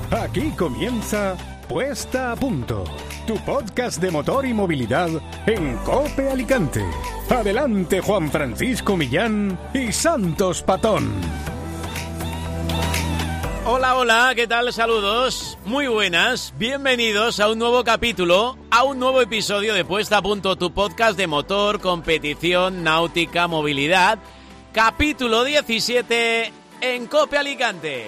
Aquí comienza Puesta a Punto, tu podcast de motor y movilidad en COPE Alicante. Adelante Juan Francisco Millán y Santos Patón. Hola, hola, ¿qué tal? Saludos, muy buenas, bienvenidos a un nuevo capítulo, a un nuevo episodio de Puesta a Punto, tu podcast de motor, competición, náutica, movilidad, capítulo 17 en COPE Alicante.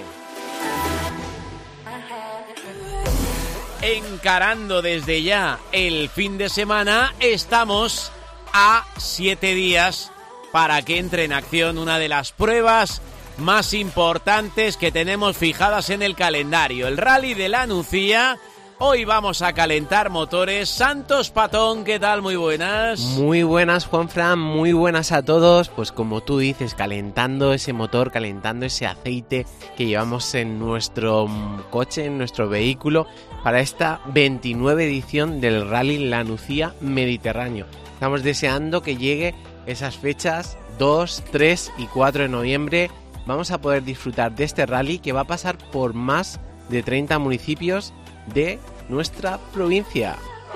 Encarando desde ya el fin de semana, estamos a 7 días para que entre en acción una de las pruebas más importantes que tenemos fijadas en el calendario, el Rally de la Nucía. Hoy vamos a calentar motores. Santos Patón, ¿qué tal? Muy buenas. Muy buenas, Juanfran, muy buenas a todos. Pues como tú dices, calentando ese motor, calentando ese aceite que llevamos en nuestro coche, en nuestro vehículo, para esta 29 edición del Rally La Nucía Mediterráneo. Estamos deseando que llegue esas fechas 2, 3 y 4 de noviembre. Vamos a poder disfrutar de este rally que va a pasar por más de 30 municipios de nuestra provincia.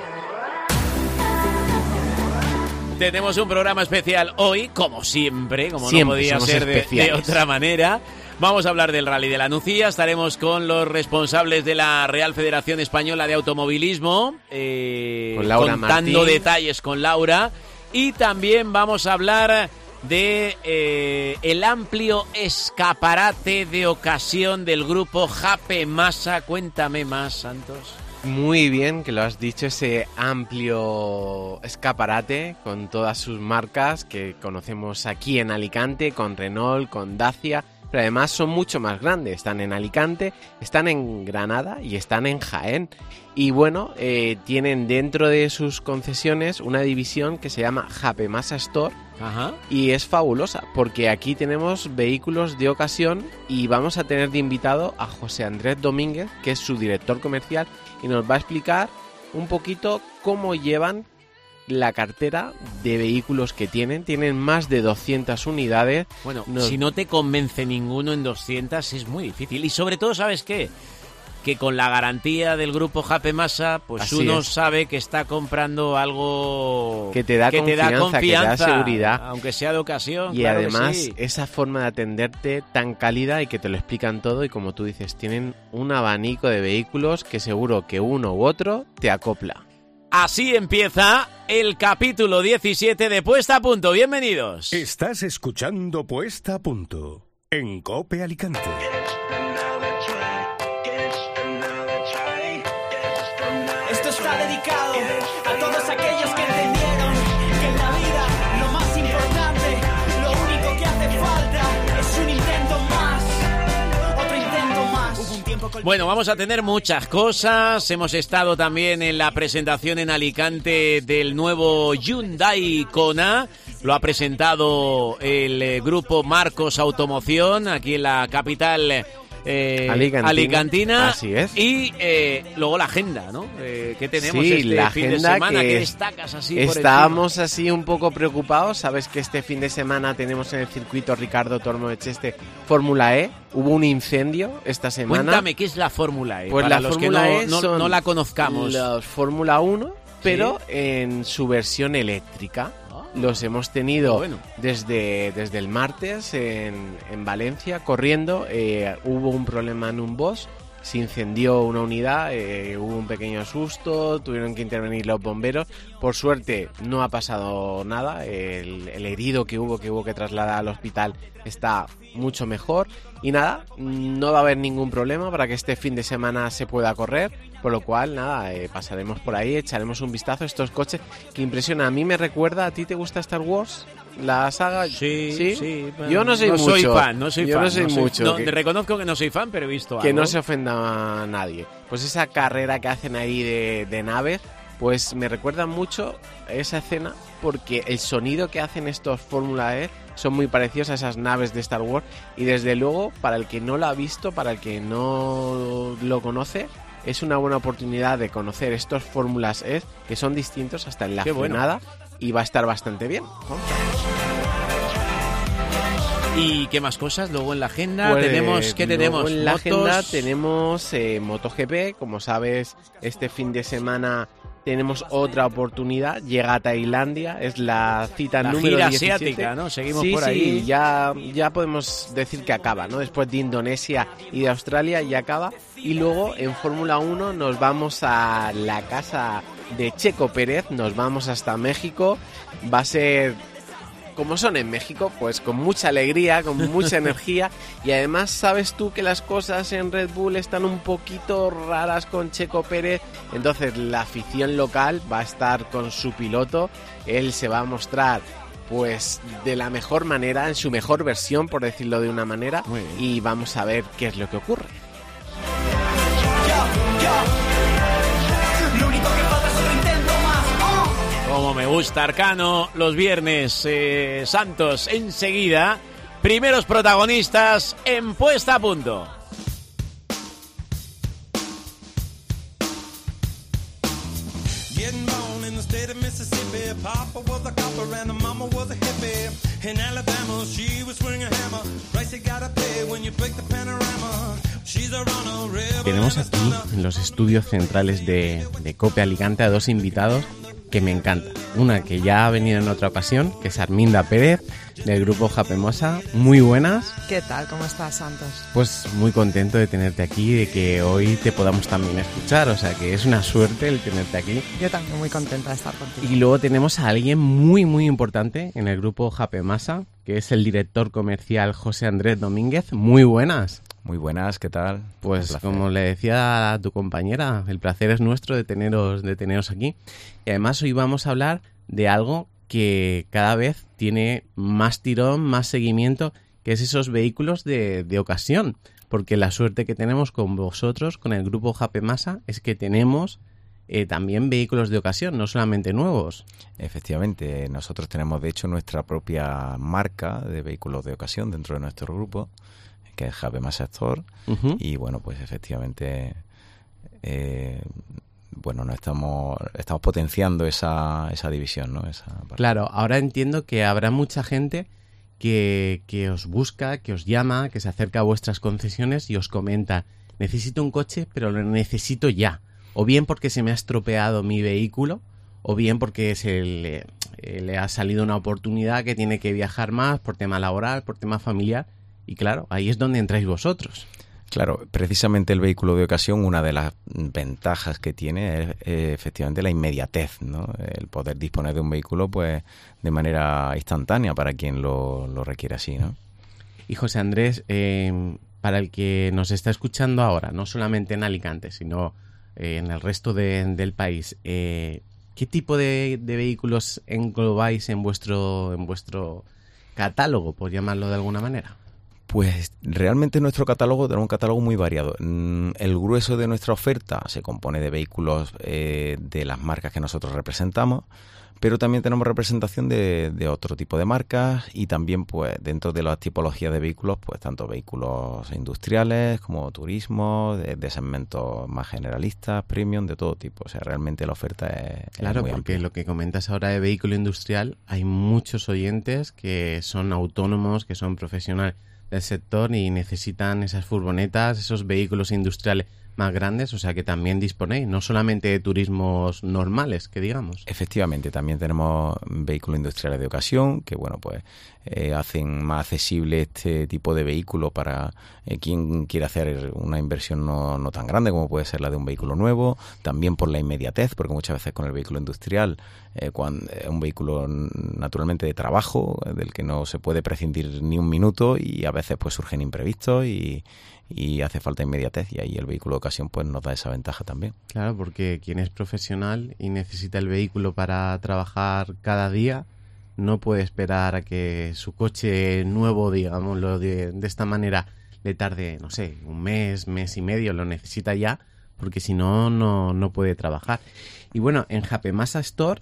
Tenemos un programa especial hoy, como siempre, como siempre no podía ser de otra manera. Vamos a hablar del Rally de la Nucía, estaremos con los responsables de la Real Federación Española de Automovilismo, con Laura contando Martín. Detalles con Laura, y también vamos a hablar de el amplio escaparate de ocasión del grupo Jape Masa. Cuéntame más, Santos. Muy bien que lo has dicho, ese amplio escaparate con todas sus marcas que conocemos aquí en Alicante, con Renault, con Dacia, pero además son mucho más grandes. Están en Alicante, están en Granada y están en Jaén. Y bueno, tienen dentro de sus concesiones una división que se llama Jape Masa Store. Ajá. Y es fabulosa porque aquí tenemos vehículos de ocasión y vamos a tener de invitado a José Andrés Domínguez, que es su director comercial, y nos va a explicar un poquito cómo llevan la cartera de vehículos que tienen. Tienen más de 200 unidades. Bueno, si no te convence ninguno en 200 es muy difícil. Y sobre todo, ¿sabes qué? Que con la garantía del grupo Jape Masa, pues así uno es. sabe que está comprando algo que te da confianza, que te da seguridad, aunque sea de ocasión. Y claro, además sí. Esa forma de atenderte tan cálida y que te lo explican todo, y como tú dices, tienen un abanico de vehículos que seguro que uno u otro te acopla. Así empieza el capítulo 17 de Puesta a Punto. Bienvenidos. Estás escuchando Puesta a Punto en COPE Alicante. Esto está dedicado a todos aquellos que entendieron que en la vida lo más importante, lo único que hace falta es un intento más, otro intento más. Hubo un tiempo con... Bueno, vamos a tener muchas cosas. Hemos estado también en la presentación en Alicante del nuevo Hyundai Kona. Lo ha presentado el grupo Marcos Automoción aquí en la capital alicantina. Así es. Y luego la agenda, ¿no? ¿Qué tenemos sí, este la fin de agenda semana? que ¿Qué destacas así estábamos por encima? así un poco preocupados. Sabes que este fin de semana tenemos en el circuito Ricardo Tormo Echeste Fórmula E. Hubo un incendio esta semana. Cuéntame, ¿qué es la Fórmula E? Pues Para la los Fórmula que E no la conozcamos. Los Fórmula 1, pero en su versión eléctrica. Los hemos tenido desde el martes en Valencia corriendo. Hubo un problema en un Bosch, se incendió una unidad, hubo un pequeño susto, tuvieron que intervenir los bomberos. Por suerte no ha pasado nada, el herido que hubo que trasladar al hospital está mucho mejor. Y nada, no va a haber ningún problema para que este fin de semana se pueda correr, por lo cual nada, pasaremos por ahí, echaremos un vistazo a estos coches que impresionan. A mí me recuerda, ¿a ti te gusta Star Wars? ¿La saga? Sí. Yo no soy mucho. No soy mucho. Reconozco que no soy fan, pero he visto que algo. no se ofenda a nadie. Pues esa carrera que hacen ahí de naves, pues me recuerda mucho esa escena, porque el sonido que hacen estos Fórmula E son muy parecidos a esas naves de Star Wars. Y desde luego, para el que no lo ha visto, para el que no lo conoce, es una buena oportunidad de conocer estos Fórmulas E, que son distintos hasta en la frenada, y va a estar bastante bien. ¿Y qué más cosas? Luego en la agenda Pues, ¿qué tenemos? En la ¿Motos? agenda tenemos MotoGP. Como sabes, este fin de semana tenemos otra oportunidad. Llega a Tailandia, es la cita La número gira 17. asiática, ¿no? Seguimos Sí, por ahí. Sí, ya podemos decir que acaba, ¿no? Después de Indonesia y de Australia ya acaba. Y luego en Fórmula 1 nos vamos a la casa de Checo Pérez, nos vamos hasta México. Va a ser, como son en México, pues con mucha alegría, con mucha energía. Y además sabes tú que las cosas en Red Bull están un poquito raras con Checo Pérez. Entonces la afición local va a estar con su piloto. Él se va a mostrar pues de la mejor manera, en su mejor versión, por decirlo de una manera. Muy bien. Y vamos a ver qué es lo que ocurre. Lo único que falta es otro intento más. Como me gusta, Arcano, los viernes santos enseguida. Primeros protagonistas en Puesta a Punto. Getting born in the state of Mississippi. Papa was a copper and mama was a hippie. In Alabama, she was swinging a hammer. Price you gotta pay when you break the panorama. She's a runner, rebel. Tenemos aquí en los estudios centrales de COPE Alicante a dos invitados que me encantan. Una que ya ha venido en otra ocasión, que es Arminda Pérez, del grupo Japemosa. Muy buenas. ¿Qué tal? ¿Cómo estás, Santos? Pues muy contento de tenerte aquí, de que hoy te podamos también escuchar. O sea que es una suerte el tenerte aquí. Yo también muy contenta de estar contigo. Y luego tenemos a alguien muy muy importante en el grupo Japemasa, que es el director comercial José Andrés Domínguez. Muy buenas. Muy buenas, ¿qué tal? Pues Un placer. como le decía a tu compañera, el placer es nuestro de teneros aquí. Y además hoy vamos a hablar de algo que cada vez tiene más tirón, más seguimiento, que es esos vehículos de ocasión. Porque la suerte que tenemos con vosotros, con el grupo Japemasa, es que tenemos también vehículos de ocasión, no solamente nuevos. Efectivamente, nosotros tenemos de hecho nuestra propia marca de vehículos de ocasión dentro de nuestro grupo, que es Japemasa Store. Ujú. Y bueno, pues efectivamente no estamos potenciando esa división, ¿no? Esa parte. Claro, ahora entiendo que habrá mucha gente que os busca, que os llama, que se acerca a vuestras concesiones y os comenta: necesito un coche, pero lo necesito ya. O bien porque se me ha estropeado mi vehículo, o bien porque le ha salido una oportunidad que tiene que viajar más por tema laboral, por tema familiar. Y claro, ahí es donde entráis vosotros. Claro, precisamente el vehículo de ocasión, una de las ventajas que tiene es efectivamente la inmediatez, ¿no? El poder disponer de un vehículo pues de manera instantánea para quien lo requiere así, ¿no? Y José Andrés, para el que nos está escuchando ahora, no solamente en Alicante, sino en el resto del país, ¿qué tipo de vehículos englobáis en vuestro catálogo, por llamarlo de alguna manera? Pues realmente nuestro catálogo tenemos un catálogo muy variado. El grueso de nuestra oferta se compone de vehículos de las marcas que nosotros representamos, pero también tenemos representación de otro tipo de marcas y también pues dentro de las tipologías de vehículos, pues tanto vehículos industriales como turismo, de segmentos más generalistas, premium, de todo tipo. O sea, realmente la oferta es Claro, muy porque amplia. lo que comentas ahora de vehículo industrial, hay muchos oyentes que son autónomos, que son profesionales del sector y necesitan esas furgonetas, esos vehículos industriales más grandes, o sea que también disponéis, no solamente de turismos normales, que digamos. Efectivamente, también tenemos vehículos industriales de ocasión que, bueno, pues hacen más accesible este tipo de vehículo para quien quiere hacer una inversión no tan grande como puede ser la de un vehículo nuevo. También por la inmediatez, porque muchas veces con el vehículo industrial, cuando es un vehículo naturalmente de trabajo, del que no se puede prescindir ni un minuto y a veces pues surgen imprevistos y hace falta inmediatez, y ahí el vehículo de ocasión pues nos da esa ventaja también. Claro, porque quien es profesional y necesita el vehículo para trabajar cada día, no puede esperar a que su coche nuevo, digámoslo de esta manera, le tarde, no sé, un mes y medio, lo necesita ya, porque si no, no puede trabajar. Y bueno, en Japemasa Store,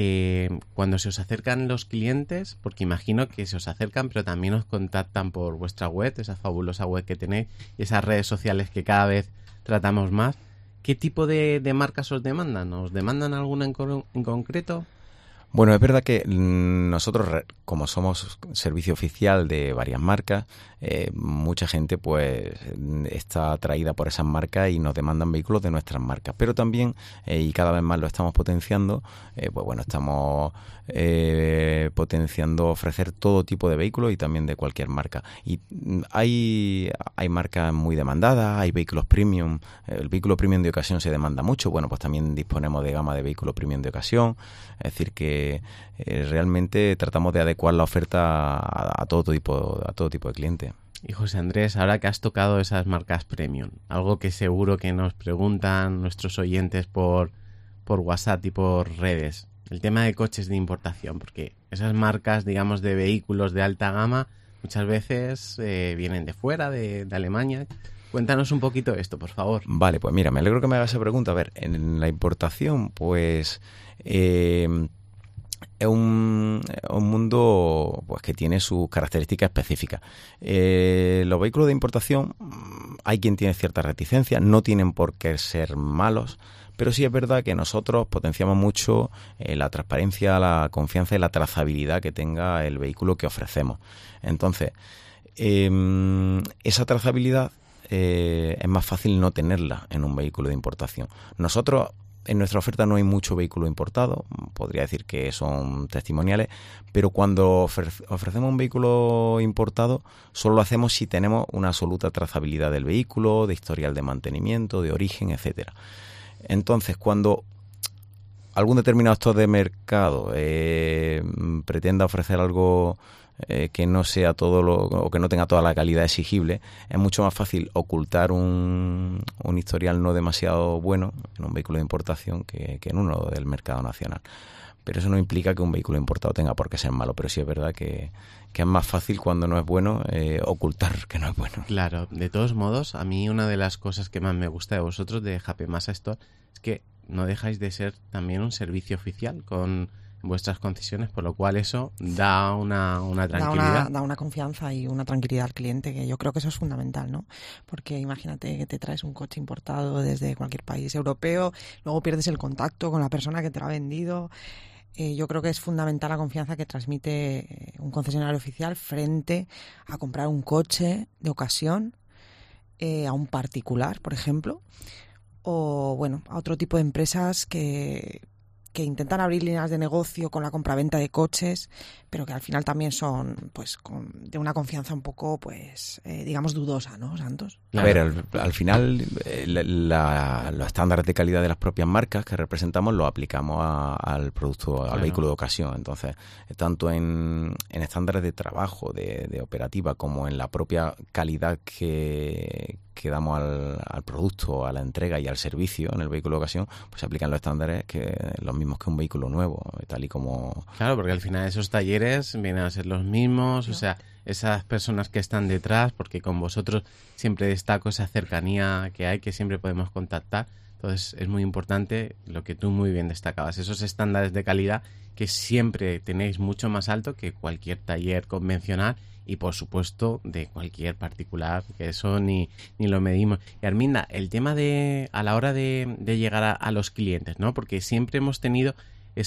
cuando se os acercan los clientes, porque imagino que se os acercan, pero también os contactan por vuestra web, esa fabulosa web que tenéis, y esas redes sociales que cada vez tratamos más, ¿qué tipo de marcas os demandan? ¿Os demandan alguna en concreto? Bueno, es verdad que nosotros, como somos servicio oficial de varias marcas, mucha gente pues está atraída por esas marcas y nos demandan vehículos de nuestras marcas. Pero también, y cada vez más lo estamos potenciando, pues bueno, estamos potenciando ofrecer todo tipo de vehículos y también de cualquier marca. Y hay marcas muy demandadas, hay vehículos premium. El vehículo premium de ocasión se demanda mucho. Bueno, pues también disponemos de gama de vehículos premium de ocasión. Es decir, que realmente tratamos de adecuar la oferta a todo tipo de cliente. Y José Andrés, ahora que has tocado esas marcas premium, algo que seguro que nos preguntan nuestros oyentes por WhatsApp y por redes, el tema de coches de importación, porque esas marcas, digamos, de vehículos de alta gama muchas veces vienen de fuera, de Alemania. Cuéntanos un poquito esto, por favor. Vale, pues mira, me alegro que me hagas esa pregunta. A ver, en la importación, pues es un mundo pues que tiene sus características específicas. Los vehículos de importación, hay quien tiene cierta reticencia, no tienen por qué ser malos, pero sí es verdad que nosotros potenciamos mucho la transparencia, la confianza y la trazabilidad que tenga el vehículo que ofrecemos. Entonces, esa trazabilidad es más fácil no tenerla en un vehículo de importación. Nosotros, en nuestra oferta no hay mucho vehículo importado, podría decir que son testimoniales, pero cuando ofrecemos un vehículo importado solo lo hacemos si tenemos una absoluta trazabilidad del vehículo, de historial de mantenimiento, de origen, etcétera. Entonces, cuando algún determinado actor de mercado pretenda ofrecer algo que no sea o que no tenga toda la calidad exigible, es mucho más fácil ocultar un historial no demasiado bueno en un vehículo de importación que en uno del mercado nacional. Pero eso no implica que un vehículo importado tenga por qué ser malo, pero sí es verdad que es más fácil cuando no es bueno ocultar que no es bueno. Claro, de todos modos, a mí una de las cosas que más me gusta de vosotros, de Happy Masa Store, es que no dejáis de ser también un servicio oficial con vuestras concesiones, por lo cual eso da una tranquilidad. Da una confianza y una tranquilidad al cliente, que yo creo que eso es fundamental, ¿no? Porque imagínate que te traes un coche importado desde cualquier país europeo, luego pierdes el contacto con la persona que te lo ha vendido. Yo creo que es fundamental la confianza que transmite un concesionario oficial frente a comprar un coche de ocasión a un particular, por ejemplo, o bueno, a otro tipo de empresas que intentan abrir líneas de negocio con la compraventa de coches, pero que al final también son pues de una confianza un poco, pues digamos, dudosa, ¿no, Santos? A ver, al final los estándares de calidad de las propias marcas que representamos los aplicamos al producto, al vehículo de ocasión. Entonces, tanto en estándares de trabajo, de operativa, como en la propia calidad que damos al producto, a la entrega y al servicio en el vehículo de ocasión, pues se aplican los estándares los mismos que un vehículo nuevo, tal y como... Claro, porque al final esos talleres vienen a ser los mismos, o sea, esas personas que están detrás, porque con vosotros siempre destaco esa cercanía que hay, que siempre podemos contactar. Entonces es muy importante lo que tú muy bien destacabas, esos estándares de calidad que siempre tenéis mucho más alto que cualquier taller convencional y por supuesto de cualquier particular, que eso ni lo medimos. Y Arminda, el tema de a la hora de llegar a los clientes, ¿no? Porque siempre hemos tenido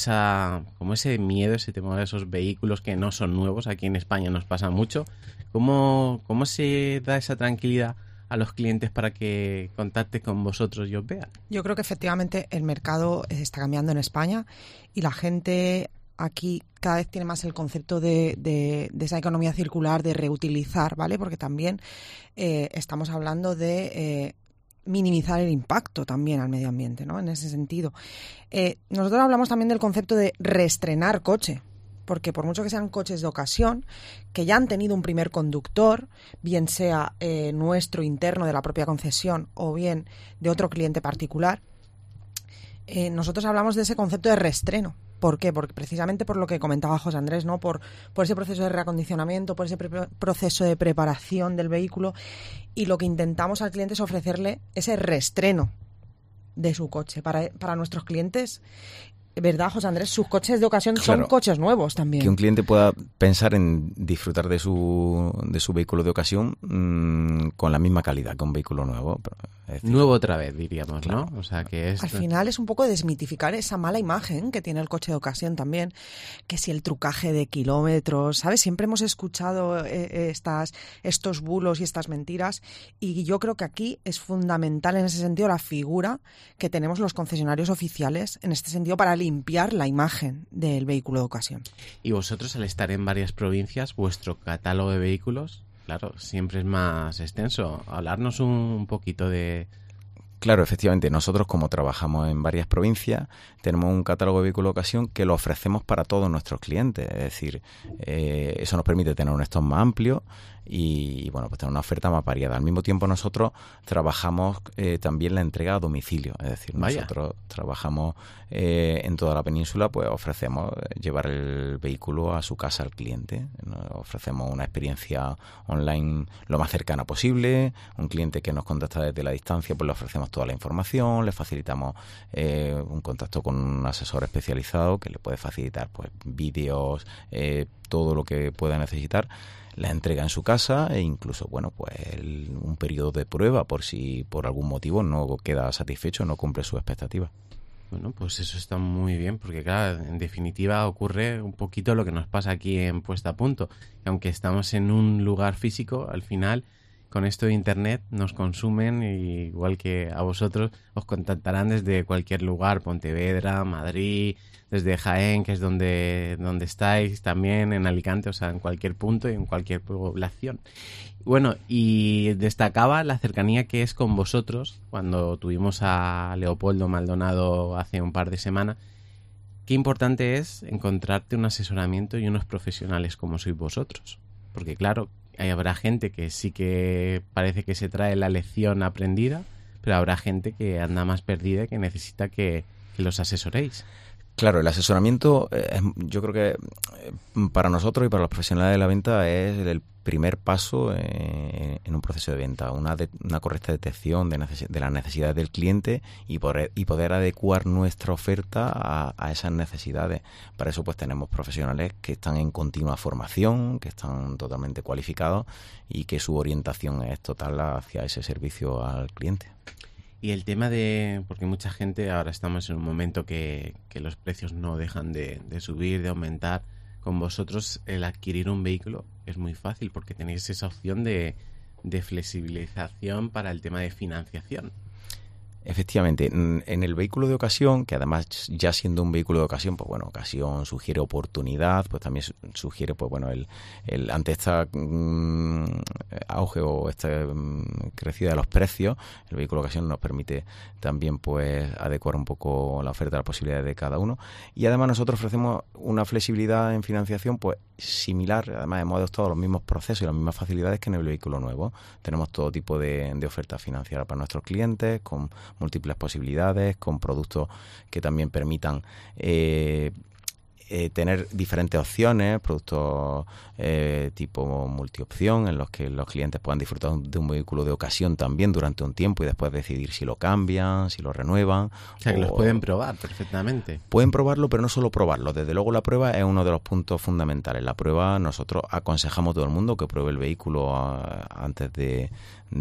ese miedo, ese temor a esos vehículos que no son nuevos. Aquí en España nos pasa mucho. ¿Cómo se da esa tranquilidad a los clientes para que contacten con vosotros y os vean? Yo creo que efectivamente el mercado está cambiando en España y la gente aquí cada vez tiene más el concepto de esa economía circular, de reutilizar, ¿vale? Porque también estamos hablando de minimizar el impacto también al medio ambiente, ¿no? En ese sentido. Nosotros hablamos también del concepto de reestrenar coche, porque por mucho que sean coches de ocasión, que ya han tenido un primer conductor, bien sea nuestro interno de la propia concesión o bien de otro cliente particular, nosotros hablamos de ese concepto de reestreno. ¿Por qué? Porque precisamente por lo que comentaba José Andrés, ¿no? Por ese proceso de reacondicionamiento, por ese proceso de preparación del vehículo, y lo que intentamos al cliente es ofrecerle ese reestreno de su coche. Para nuestros clientes, ¿verdad, José Andrés? Sus coches de ocasión son coches nuevos también. Que un cliente pueda pensar en disfrutar de su vehículo de ocasión con la misma calidad que un vehículo nuevo. Es decir, nuevo otra vez, diríamos, claro. ¿no? O sea, que es... Al final es un poco desmitificar esa mala imagen que tiene el coche de ocasión también, que si el trucaje de kilómetros, ¿sabes? Siempre hemos escuchado estos bulos y estas mentiras, y yo creo que aquí es fundamental en ese sentido la figura que tenemos los concesionarios oficiales en este sentido para limpiar la imagen del vehículo de ocasión. Y vosotros, al estar en varias provincias, vuestro catálogo de vehículos, claro, siempre es más extenso. Hablarnos un poquito de... Claro, efectivamente, nosotros como trabajamos en varias provincias, tenemos un catálogo de vehículos de ocasión que lo ofrecemos para todos nuestros clientes. Es decir, eso nos permite tener un stock más amplio y bueno, pues tener una oferta más variada. Al mismo tiempo nosotros trabajamos también la entrega a domicilio. Es decir, nosotros trabajamos en toda la península, pues ofrecemos llevar el vehículo a su casa al cliente. Nos ofrecemos una experiencia online lo más cercana posible. Un cliente que nos contacta desde la distancia, pues le ofrecemos toda la información, le facilitamos un contacto con un asesor especializado que le puede facilitar pues vídeos, todo lo que pueda necesitar, la entrega en su casa e incluso bueno pues un periodo de prueba por si por algún motivo no queda satisfecho, no cumple sus expectativas. Bueno, pues eso está muy bien, porque claro, en definitiva ocurre un poquito lo que nos pasa aquí en Puesta a Punto. Que aunque estamos en un lugar físico, al final, con esto de Internet, nos consumen, y igual que a vosotros, os contactarán desde cualquier lugar, Pontevedra, Madrid, desde Jaén, que es donde estáis, también en Alicante, o sea, en cualquier punto y en cualquier población. Bueno, y destacaba la cercanía que es con vosotros, cuando tuvimos a Leopoldo Maldonado hace un par de semanas. Qué importante es encontrarte un asesoramiento y unos profesionales como sois vosotros. Porque claro, habrá gente que sí que parece que se trae la lección aprendida, pero habrá gente que anda más perdida y que necesita que los asesoréis. Claro, el asesoramiento yo creo que para nosotros y para los profesionales de la venta es el primer paso en un proceso de venta, una correcta detección de las necesidades del cliente y poder adecuar nuestra oferta a esas necesidades. Para eso pues tenemos profesionales que están en continua formación, que están totalmente cualificados y que su orientación es total hacia ese servicio al cliente. Y el tema porque mucha gente, ahora estamos en un momento que los precios no dejan de subir, de aumentar. Con vosotros el adquirir un vehículo es muy fácil porque tenéis esa opción de flexibilización para el tema de financiación. Efectivamente, en el vehículo de ocasión, que además ya siendo un vehículo de ocasión, pues bueno, ocasión sugiere oportunidad, pues también sugiere, pues bueno, el ante esta auge o esta crecida de los precios, el vehículo de ocasión nos permite también pues adecuar un poco la oferta a las posibilidades de cada uno. Y además nosotros ofrecemos una flexibilidad en financiación pues similar, además hemos adoptado los mismos procesos y las mismas facilidades que en el vehículo nuevo. Tenemos todo tipo de ofertas financieras para nuestros clientes, con múltiples posibilidades, con productos que también permitan tener diferentes opciones, productos tipo multiopción, en los que los clientes puedan disfrutar de un vehículo de ocasión también durante un tiempo y después decidir si lo cambian, si lo renuevan. O sea, que los pueden probar perfectamente. Pueden probarlo, pero no solo probarlo. Desde luego la prueba es uno de los puntos fundamentales. La prueba, nosotros aconsejamos a todo el mundo que pruebe el vehículo antes de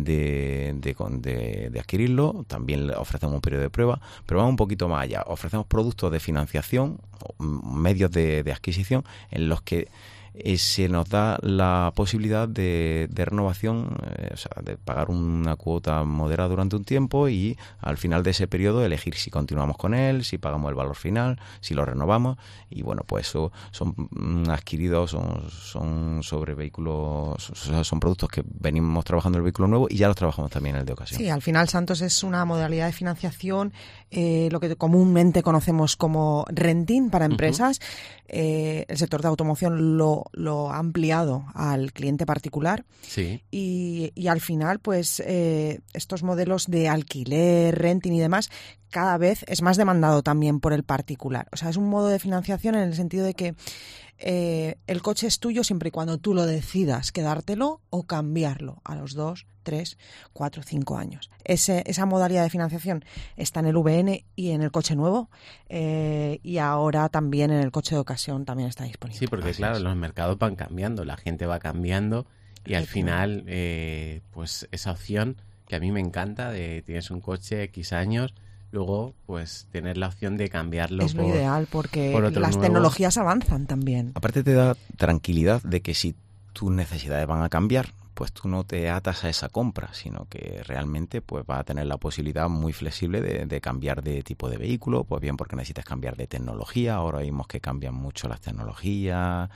adquirirlo. También le ofrecemos un periodo de prueba, pero vamos un poquito más allá. Ofrecemos productos de financiación, medios de adquisición, en los que se nos da la posibilidad de renovación, o sea, de pagar una cuota moderada durante un tiempo y al final de ese periodo elegir si continuamos con él, si pagamos el valor final, si lo renovamos. Y bueno, pues eso son adquiridos, son sobre vehículos, son productos que venimos trabajando en el vehículo nuevo y ya los trabajamos también en el de ocasión. Sí, al final, Santos, es una modalidad de financiación, lo que comúnmente conocemos como renting para empresas. El sector de automoción lo ha ampliado al cliente particular. Sí. Y al final, pues estos modelos de alquiler, renting y demás, cada vez es más demandado también por el particular. O sea, es un modo de financiación en el sentido de que el coche es tuyo siempre y cuando tú lo decidas quedártelo o cambiarlo a los 2, 3, 4, 5 años. Esa modalidad de financiación está en el VN y en el coche nuevo, y ahora también en el coche de ocasión también está disponible. Sí, porque claro, los mercados van cambiando, la gente va cambiando y al final pues esa opción que a mí me encanta, de tienes un coche X años, luego pues tener la opción de cambiarlo. Es lo ideal, porque por otros las nuevos. tecnologías avanzan también. Aparte te da tranquilidad de que si tus necesidades van a cambiar, pues tú no te atas a esa compra, sino que realmente pues vas a tener la posibilidad muy flexible de cambiar de tipo de vehículo, pues bien porque necesitas cambiar de tecnología. Ahora vimos que cambian mucho las tecnologías,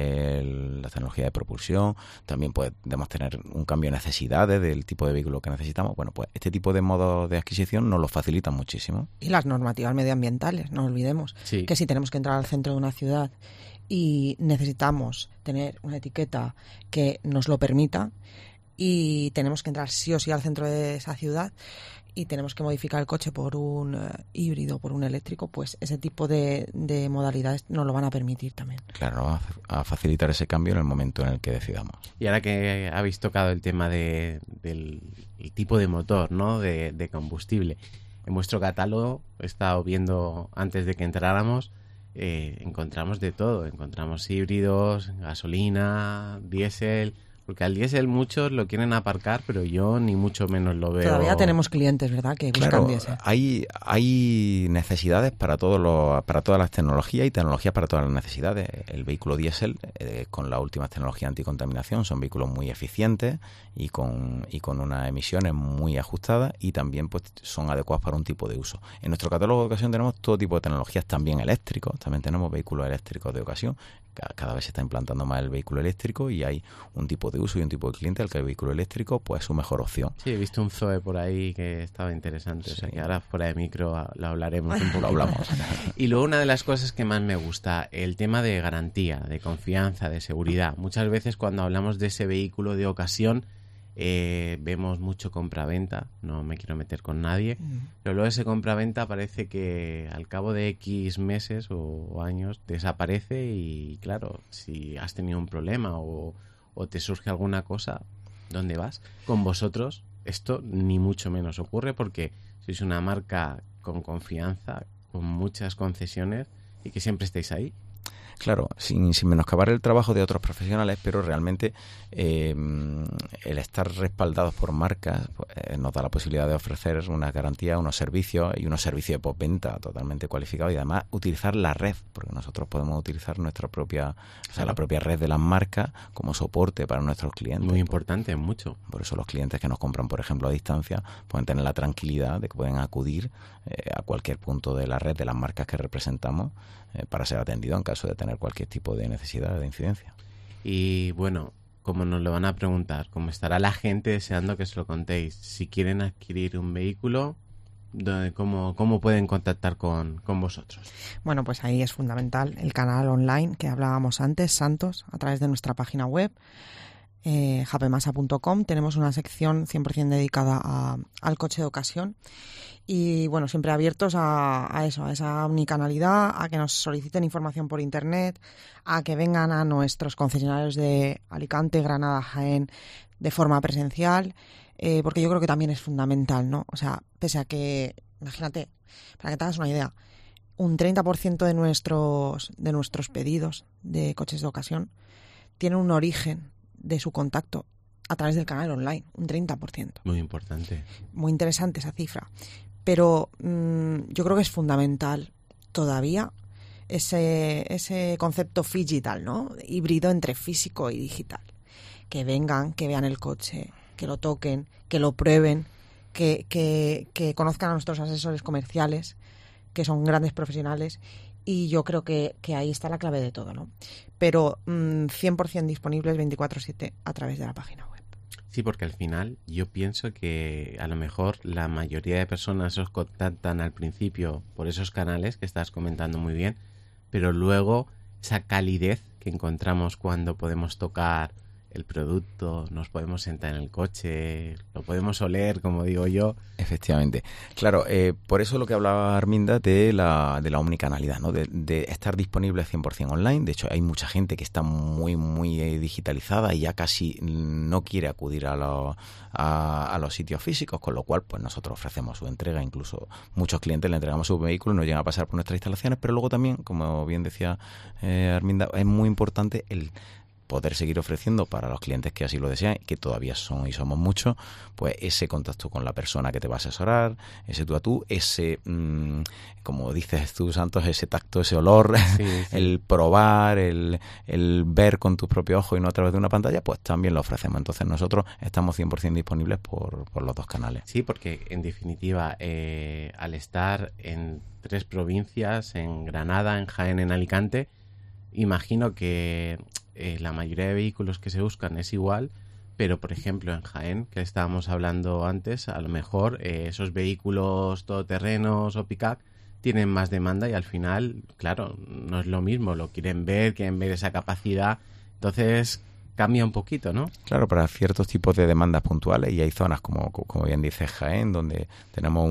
la tecnología de propulsión. También podemos tener un cambio de necesidades del tipo de vehículo que necesitamos. Bueno, pues este tipo de modos de adquisición nos lo facilitan muchísimo. Y las normativas medioambientales, no olvidemos que si tenemos que entrar al centro de una ciudad y necesitamos tener una etiqueta que nos lo permita y tenemos que entrar sí o sí al centro de esa ciudad y tenemos que modificar el coche por un híbrido, por un eléctrico, pues ese tipo de modalidades nos lo van a permitir también. Claro, va a facilitar ese cambio en el momento en el que decidamos. Y ahora que habéis tocado el tema del el tipo de motor, ¿no? de combustible, en vuestro catálogo, he estado viendo antes de que entráramos, encontramos de todo. Encontramos híbridos, gasolina, diésel, porque al diésel muchos lo quieren aparcar, pero yo ni mucho menos lo veo. Todavía tenemos clientes, ¿verdad?, que buscan diésel. Hay necesidades para todas las tecnologías y tecnologías para todas las necesidades. El vehículo diésel, con las últimas tecnologías anticontaminación, son vehículos muy eficientes y con unas emisiones muy ajustadas, y también pues son adecuados para un tipo de uso. En nuestro catálogo de ocasión tenemos todo tipo de tecnologías, también eléctricos. También tenemos vehículos eléctricos de ocasión. Cada vez se está implantando más el vehículo eléctrico y hay un tipo de uso y un tipo de cliente al que el vehículo eléctrico pues es su mejor opción. Sí, he visto un Zoe por ahí que estaba interesante, o sea que ahora fuera de micro lo hablaremos un poco. Lo hablamos. Y luego una de las cosas que más me gusta, el tema de garantía, de confianza, de seguridad. Muchas veces cuando hablamos de ese vehículo de ocasión vemos mucho compraventa, no me quiero meter con nadie, pero luego ese compraventa parece que al cabo de X meses o años desaparece y claro, si has tenido un problema o te surge alguna cosa, ¿dónde vas? Con vosotros esto ni mucho menos ocurre porque sois una marca con confianza, con muchas concesiones y que siempre estáis ahí. Claro, sin menoscabar el trabajo de otros profesionales, pero realmente el estar respaldados por marcas pues, nos da la posibilidad de ofrecer una garantía, unos servicios de postventa totalmente cualificados y además utilizar la red, porque nosotros podemos utilizar nuestra propia, la propia red de las marcas como soporte para nuestros clientes. Muy importante, mucho. Por eso los clientes que nos compran, por ejemplo, a distancia, pueden tener la tranquilidad de que pueden acudir a cualquier punto de la red de las marcas que representamos para ser atendido en caso de tener cualquier tipo de necesidad de incidencia. Y bueno, como nos lo van a preguntar, como estará la gente deseando que se lo contéis, si quieren adquirir un vehículo, ¿cómo pueden contactar con vosotros? Bueno, pues ahí es fundamental el canal online que hablábamos antes, Santos, a través de nuestra página web, japemasa.com. Tenemos una sección 100% dedicada al coche de ocasión y bueno, siempre abiertos a eso, a esa omnicanalidad, a que nos soliciten información por internet, a que vengan a nuestros concesionarios de Alicante, Granada, Jaén de forma presencial, porque yo creo que también es fundamental, ¿no? O sea, pese a que, imagínate, para que te hagas una idea, un 30% de nuestros pedidos de coches de ocasión tienen un origen de su contacto a través del canal online, un 30%. Muy importante. Muy interesante esa cifra. Pero yo creo que es fundamental todavía ese concepto digital, ¿no? Híbrido entre físico y digital. Que vengan, que vean el coche, que lo toquen, que lo prueben, que conozcan a nuestros asesores comerciales, que son grandes profesionales. Y yo creo que ahí está la clave de todo, ¿no? Pero 100% disponibles 24/7 a través de la página web. Sí, porque al final yo pienso que a lo mejor la mayoría de personas os contactan al principio por esos canales que estás comentando muy bien, pero luego esa calidez que encontramos cuando podemos tocar el producto, nos podemos sentar en el coche, lo podemos oler, como digo yo. Efectivamente. Claro, por eso lo que hablaba Arminda de la omnicanalidad, ¿no? De estar disponible 100% online. De hecho, hay mucha gente que está muy, muy digitalizada y ya casi no quiere acudir a los sitios físicos, con lo cual pues nosotros ofrecemos su entrega. Incluso muchos clientes le entregamos su vehículo y nos llegan a pasar por nuestras instalaciones, pero luego también, como bien decía Arminda, es muy importante el poder seguir ofreciendo para los clientes que así lo desean, que todavía son y somos muchos, pues ese contacto con la persona que te va a asesorar, ese tú a tú, ese, como dices tú, Santos, ese tacto, ese olor, sí. El probar, el ver con tus propios ojos y no a través de una pantalla, pues también lo ofrecemos. Entonces nosotros estamos 100% disponibles por los dos canales. Sí, porque en definitiva, al estar en 3 provincias, en Granada, en Jaén, en Alicante, imagino que la mayoría de vehículos que se buscan es igual, pero por ejemplo en Jaén, que estábamos hablando antes, a lo mejor esos vehículos todoterrenos o pick-up tienen más demanda y al final, claro, no es lo mismo, lo quieren ver esa capacidad, entonces cambia un poquito, ¿no? Claro, para ciertos tipos de demandas puntuales, y hay zonas, como bien dice Jaén, donde tenemos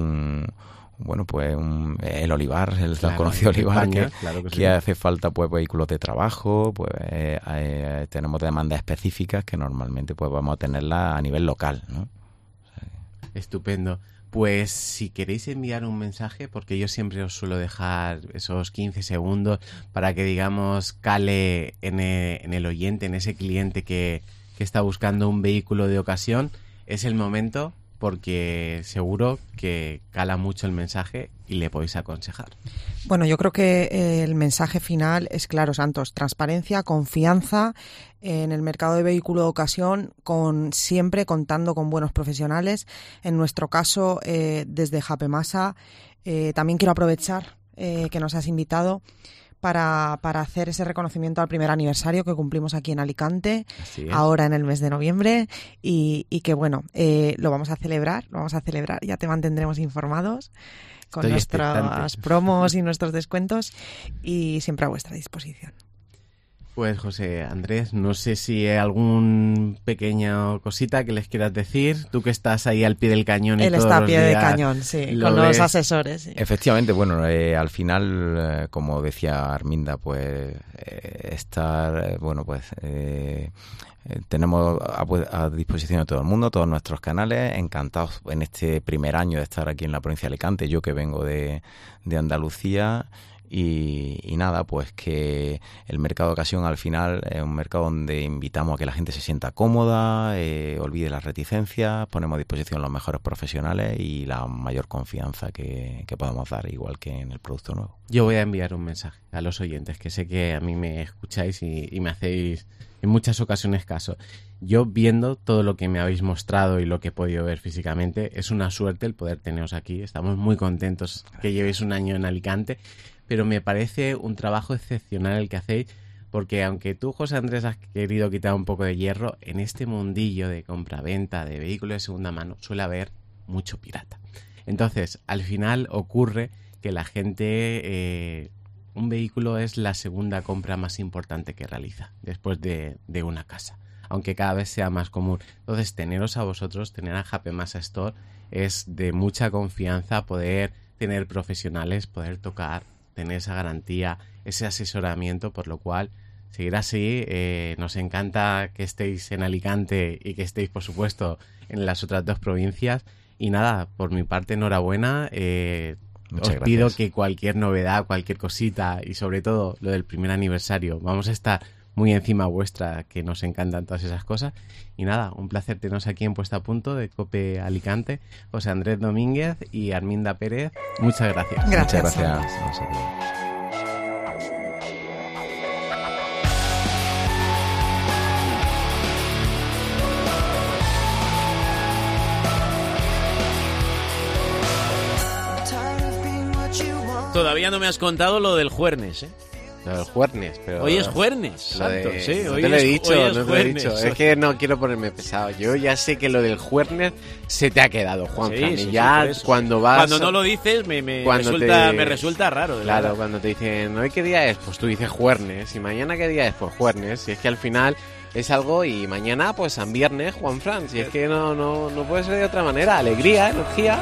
el olivar, el tan conocido olivar, España, que sí. Hace falta pues vehículos de trabajo, pues tenemos demandas específicas que normalmente pues vamos a tenerlas a nivel local, ¿no? O sea, estupendo. Pues si queréis enviar un mensaje, porque yo siempre os suelo dejar esos 15 segundos para que, digamos, cale en el oyente, en ese cliente que está buscando un vehículo de ocasión, es el momento, porque seguro que cala mucho el mensaje y le podéis aconsejar. Bueno, yo creo que el mensaje final es claro, Santos: transparencia, confianza en el mercado de vehículo de ocasión, siempre contando con buenos profesionales. En nuestro caso, desde Japemasa, también quiero aprovechar que nos has invitado para hacer ese reconocimiento al primer aniversario que cumplimos aquí en Alicante, ahora en el mes de noviembre, y que bueno, lo vamos a celebrar, ya te mantendremos informados con nuestras promos y nuestros descuentos, y siempre a vuestra disposición. Pues José Andrés, no sé si hay algún pequeña cosita que les quieras decir, tú que estás ahí al pie del cañón. Él está a pie del cañón, sí, con los asesores. Sí. Efectivamente, bueno, al final, como decía Arminda, pues tenemos a disposición de todo el mundo, todos nuestros canales, encantados en este primer año de estar aquí en la provincia de Alicante, yo que vengo de Andalucía. Y nada, pues que el mercado de ocasión al final es un mercado donde invitamos a que la gente se sienta cómoda, olvide las reticencias, ponemos a disposición los mejores profesionales y la mayor confianza que podamos dar, igual que en el producto nuevo. Yo voy a enviar un mensaje a los oyentes, que sé que a mí me escucháis y me hacéis en muchas ocasiones caso. Yo, viendo todo lo que me habéis mostrado y lo que he podido ver físicamente, es una suerte el poder teneros aquí. Estamos muy contentos que llevéis un año en Alicante, pero me parece un trabajo excepcional el que hacéis, porque aunque tú, José Andrés, has querido quitar un poco de hierro, en este mundillo de compra-venta de vehículos de segunda mano suele haber mucho pirata. Entonces, al final ocurre que la gente... un vehículo es la segunda compra más importante que realiza después de una casa, aunque cada vez sea más común. Entonces, teneros a vosotros, tener a Japemasa Store es de mucha confianza, poder tener profesionales, poder tocar, tener esa garantía, ese asesoramiento, por lo cual seguir así. Nos encanta que estéis en Alicante y que estéis, por supuesto, en las otras 2 provincias. Y nada, por mi parte, enhorabuena. Os pido que cualquier novedad, cualquier cosita y sobre todo lo del primer aniversario, vamos a estar muy encima vuestra, que nos encantan todas esas cosas. Y nada, un placer teneros aquí en Puesta a Punto de COPE Alicante, José Andrés Domínguez y Arminda Pérez. Muchas gracias. Muchas gracias. Todavía no me has contado lo del juernes, ¿eh? Lo del juernes, pero... Hoy es juernes, Santos, sí. No te lo he dicho. Es que no quiero ponerme pesado. Yo ya sé que lo del juernes se te ha quedado, Juanfran. Sí, y ya cuando vas... Cuando no lo dices me resulta raro. Claro, verdad. Cuando te dicen, ¿hoy qué día es? Pues tú dices juernes. Y mañana qué día es? Pues juernes. Y es que al final es algo, y mañana pues San Viernes, Juanfran. Si es que no puede ser de otra manera. Alegría, energía...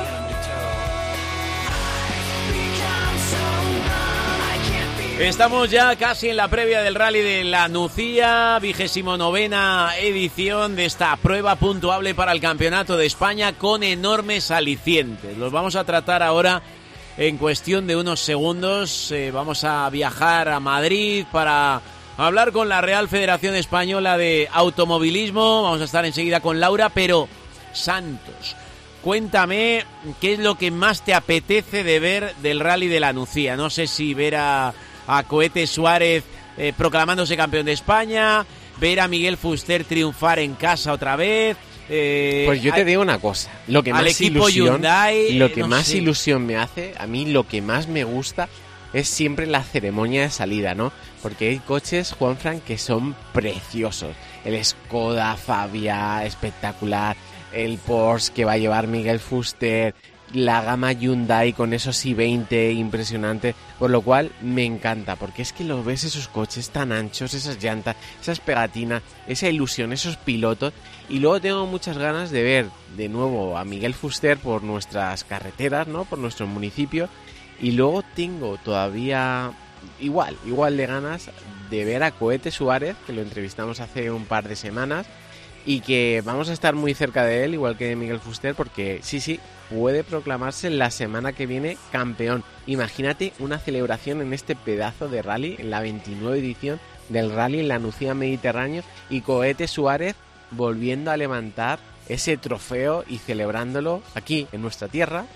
Estamos ya casi en la previa del Rally de la Nucía, 29ª edición de esta prueba puntuable para el Campeonato de España con enormes alicientes. Los vamos a tratar ahora en cuestión de unos segundos. Vamos a viajar a Madrid para hablar con la Real Federación Española de Automovilismo. Vamos a estar enseguida con Laura, pero Santos, cuéntame qué es lo que más te apetece de ver del Rally de la Nucía. No sé si ver a Cohete Suárez proclamándose campeón de España, ver a Miguel Fuster triunfar en casa otra vez. Pues yo te digo una cosa, lo que más ilusión, ilusión me hace, a mí lo que más me gusta es siempre la ceremonia de salida, ¿no? Porque hay coches, Juanfran, que son preciosos. El Skoda Fabia, espectacular. El Porsche que va a llevar Miguel Fuster. La gama Hyundai con esos i20 impresionantes. Por lo cual me encanta, porque es que lo ves esos coches tan anchos, esas llantas, esas pegatinas, esa ilusión, esos pilotos. Y luego tengo muchas ganas de ver de nuevo a Miguel Fuster por nuestras carreteras, ¿no? Por nuestro municipio. Y luego tengo todavía igual de ganas de ver a Cohete Suárez, que lo entrevistamos hace un par de semanas, y que vamos a estar muy cerca de él, igual que de Miguel Fuster, porque sí, puede proclamarse la semana que viene campeón. Imagínate una celebración en este pedazo de rally, en la 29 edición del Rally en la Nucía Mediterráneo, y Cohete Suárez volviendo a levantar ese trofeo y celebrándolo aquí, en nuestra tierra.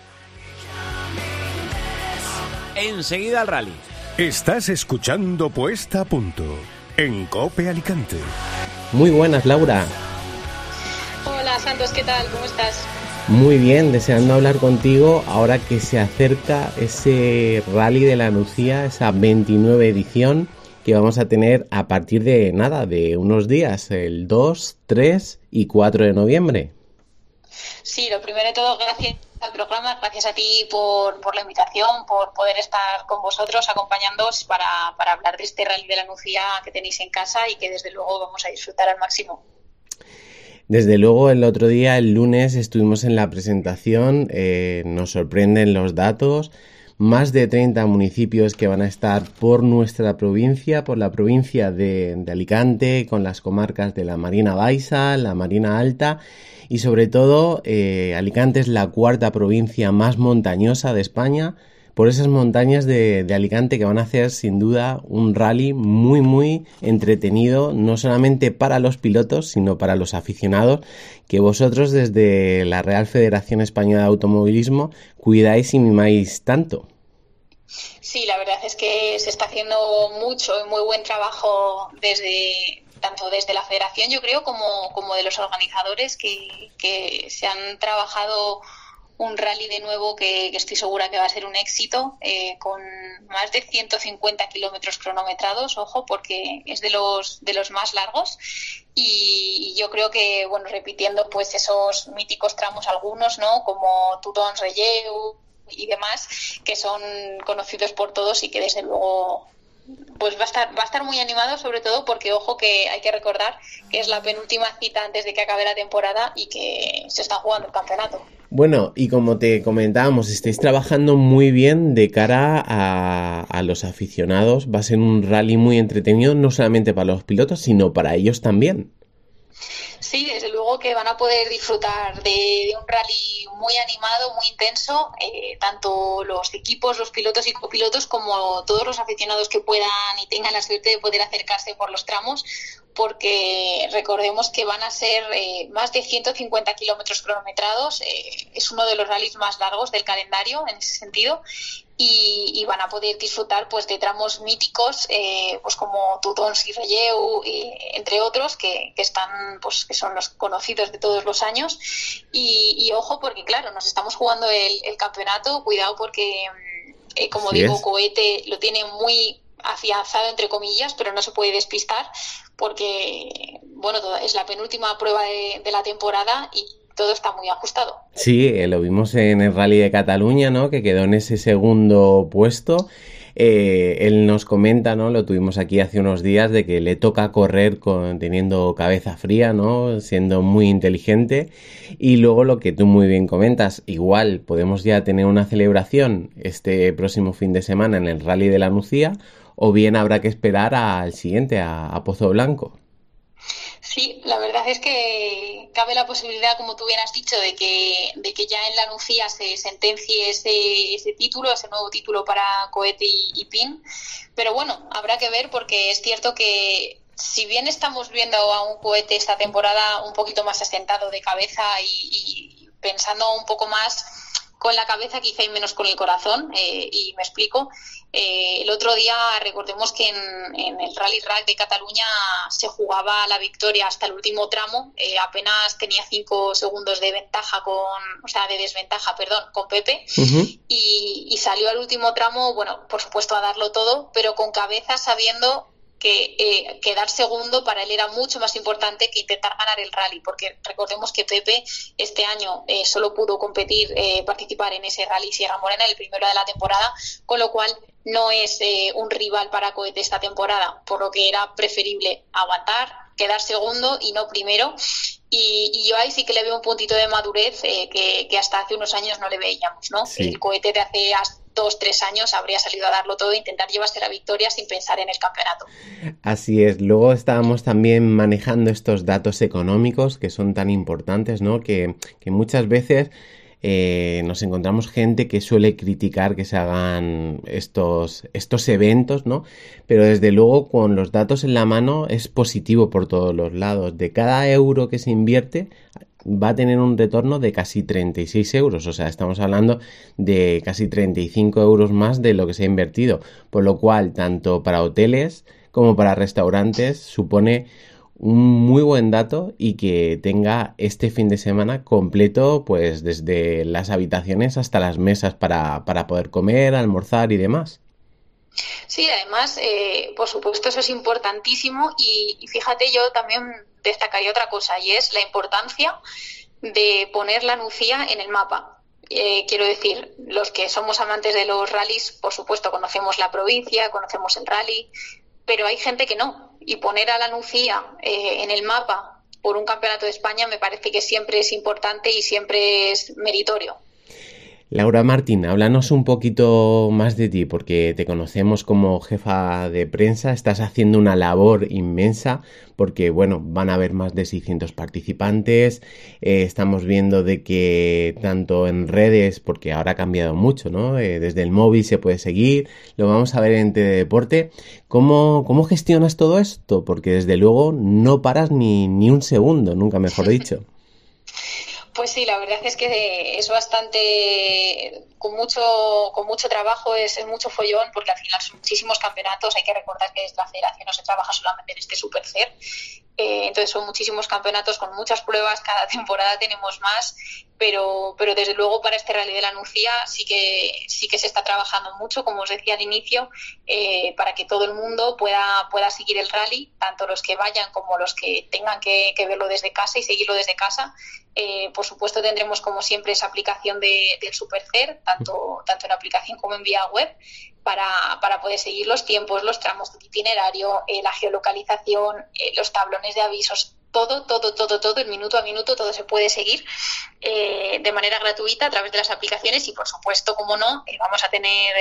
Enseguida al rally. Estás escuchando Puesta a Punto en COPE Alicante. Muy buenas, Laura. Hola, Santos, ¿qué tal? ¿Cómo estás? Muy bien, deseando hablar contigo ahora que se acerca ese Rally de la Nucía, esa 29 edición que vamos a tener a partir de unos días, el 2, 3 y 4 de noviembre. Sí, lo primero de todo, gracias al programa, gracias a ti por la invitación, por poder estar con vosotros acompañándoos para hablar de este Rally de la Nucía que tenéis en casa y que desde luego vamos a disfrutar al máximo. Desde luego, el otro día, el lunes, estuvimos en la presentación, nos sorprenden los datos, más de 30 municipios que van a estar por nuestra provincia, por la provincia de Alicante, con las comarcas de la Marina Baixa, la Marina Alta, y sobre todo Alicante es la cuarta provincia más montañosa de España, por esas montañas de Alicante, que van a hacer sin duda un rally muy muy entretenido, no solamente para los pilotos sino para los aficionados, que vosotros desde la Real Federación Española de Automovilismo cuidáis y mimáis tanto. Sí, la verdad es que se está haciendo mucho y muy buen trabajo tanto desde la federación, yo creo, como de los organizadores que se han trabajado un rally de nuevo que estoy segura que va a ser un éxito, con más de 150 kilómetros cronometrados, ojo, porque es de los más largos, y yo creo que, bueno, repitiendo pues esos míticos tramos algunos, ¿no? Como Tutons, Relleu y demás, que son conocidos por todos y que desde luego pues va a estar muy animado, sobre todo porque, ojo, que hay que recordar que es la penúltima cita antes de que acabe la temporada y que se está jugando el campeonato. Bueno, y como te comentábamos, estáis trabajando muy bien de cara a los aficionados. Va a ser un rally muy entretenido, no solamente para los pilotos, sino para ellos también. Sí, desde luego que van a poder disfrutar de un rally muy animado, muy intenso, tanto los equipos, los pilotos y copilotos, como todos los aficionados que puedan y tengan la suerte de poder acercarse por los tramos, porque recordemos que van a ser más de 150 kilómetros cronometrados, es uno de los rallies más largos del calendario en ese sentido, y van a poder disfrutar pues de tramos míticos, pues como Tutons y Relleu, entre otros, que están, pues que son los conocidos de todos los años, y ojo, porque claro, nos estamos jugando el campeonato, cuidado porque como digo, Cohete lo tiene muy afianzado entre comillas, pero no se puede despistar porque bueno, es la penúltima prueba de la temporada y todo está muy ajustado. Sí, lo vimos en el Rally de Cataluña, ¿no? Que quedó en ese segundo puesto. Él nos comenta, ¿no? Lo tuvimos aquí hace unos días, de que le toca correr teniendo cabeza fría, ¿no? Siendo muy inteligente. Y luego lo que tú muy bien comentas, igual podemos ya tener una celebración este próximo fin de semana en el Rally de la Nucía, o bien habrá que esperar al siguiente, a Pozo Blanco. Sí, La verdad es que cabe la posibilidad, como tú bien has dicho, de que ya en la Nucía se sentencie ese título, ese nuevo título para Cohete y PIN. Pero bueno, habrá que ver, porque es cierto que si bien estamos viendo a un Cohete esta temporada un poquito más asentado de cabeza y pensando un poco más con la cabeza quizá y menos con el corazón, y me explico. El otro día recordemos que en el Rally Rack de Cataluña se jugaba la victoria hasta el último tramo, apenas tenía 5 segundos de ventaja de desventaja con Pepe, y salió al último tramo, bueno, por supuesto a darlo todo, pero con cabeza, sabiendo que quedar segundo para él era mucho más importante que intentar ganar el rally, porque recordemos que Pepe este año solo pudo participar en ese rally Sierra Morena, el primero de la temporada, con lo cual no es un rival para Cohete esta temporada, por lo que era preferible aguantar, quedar segundo y no primero. Y yo ahí sí que le veo un puntito de madurez que hasta hace unos años no le veíamos, ¿no? Sí. El Cohete de hace 2-3 años habría salido a darlo todo e intentar llevarse la victoria sin pensar en el campeonato. Así es. Luego estábamos también manejando estos datos económicos que son tan importantes, ¿no? Que muchas veces nos encontramos gente que suele criticar que se hagan estos eventos, ¿no? Pero desde luego con los datos en la mano es positivo por todos los lados. De cada euro que se invierte va a tener un retorno de casi 36 euros, o sea, estamos hablando de casi 35 euros más de lo que se ha invertido, por lo cual tanto para hoteles como para restaurantes supone un muy buen dato, y que tenga este fin de semana completo, pues desde las habitaciones hasta las mesas para poder comer, almorzar y demás. Sí, además, por supuesto, eso es importantísimo, y fíjate, yo también destacaría otra cosa, y es la importancia de poner la Nucía en el mapa. Quiero decir, los que somos amantes de los rallies, por supuesto, conocemos la provincia, conocemos el rally, pero hay gente que no, y poner a la Nucía en el mapa por un campeonato de España me parece que siempre es importante y siempre es meritorio. Laura Martín, háblanos un poquito más de ti, porque te conocemos como jefa de prensa, estás haciendo una labor inmensa, porque bueno, van a haber más de 600 participantes, estamos viendo de que tanto en redes, porque ahora ha cambiado mucho, ¿no? Desde el móvil se puede seguir, lo vamos a ver en Teledeporte. ¿Cómo gestionas todo esto? Porque desde luego no paras ni un segundo, nunca mejor dicho. Pues sí, la verdad es que es bastante, con mucho trabajo, es mucho follón, porque al final son muchísimos campeonatos. Hay que recordar que desde la federación no se trabaja solamente en este Supercer, entonces son muchísimos campeonatos con muchas pruebas, cada temporada tenemos más, pero desde luego para este Rally de la Nucía sí que se está trabajando mucho, como os decía al inicio, para que todo el mundo pueda seguir el rally, tanto los que vayan como los que tengan que verlo desde casa y seguirlo desde casa. Por supuesto tendremos como siempre esa aplicación del Supercer, tanto en aplicación como en vía web, para poder seguir los tiempos, los tramos del itinerario, la geolocalización, los tablones de avisos, todo, el minuto a minuto, todo se puede seguir de manera gratuita a través de las aplicaciones, y por supuesto, como no, vamos a tener